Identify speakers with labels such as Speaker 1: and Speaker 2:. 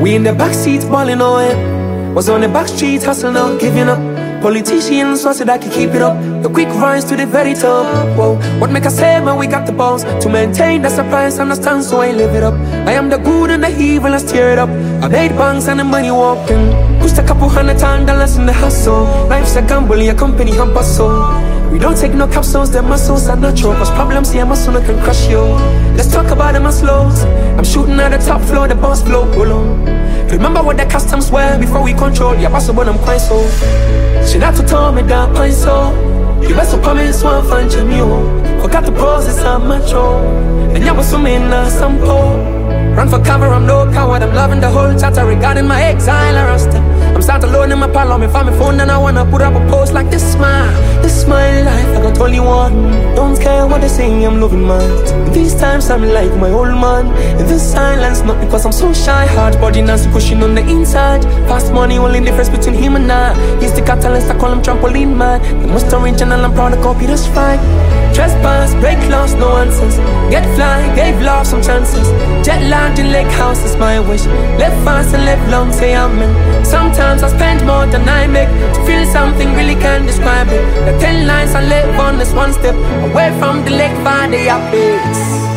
Speaker 1: We in the back seats balling away. Was on the back streets hustling out, giving up. Politicians so said I could keep it up. The quick rise to the very top. Whoa, what make us say, man, we got the balls to maintain the surprise, understand, so I live it up. I am the good and the evil, I steer it up. I made banks and the money walking. Pushed a couple $100 in the hustle. Life's a gamble, your company and bustle. We don't take no capsules, their muscles are natural. Cause problems here, muscle can crush you. Let's talk about them slows. I'm shooting at the top floor, the boss flow below. Remember what the customs were before we control. Yeah, possible I'm quite so. She not to tell me that point so. You best to come in so find you. Forgot the process, I'm macho. And you was swimming some pole. Run for cover, I'm no coward. I'm loving the whole chatter regarding my exile. I'm sat alone in my parlor, me find my phone and I wanna put up a post like this is my life, I got only one. Don't care what they say, I'm loving mine. These times I'm like my old man. In this silence, not because I'm so shy. Hard body Nancy pushing on the inside. Fast money, only difference between him and I. He's the catalyst, I call him trampoline man. The most original, I'm proud to copy, that's fine. Trespass, break laws, no answers. Get fly, gave love some chances. Jet lagged in lake house is my wish. Live fast and live long, say amen. Sometimes I spend more than I make. To feel something really can't describe it. The 10 lines I live on this one step away from the lake by the abyss.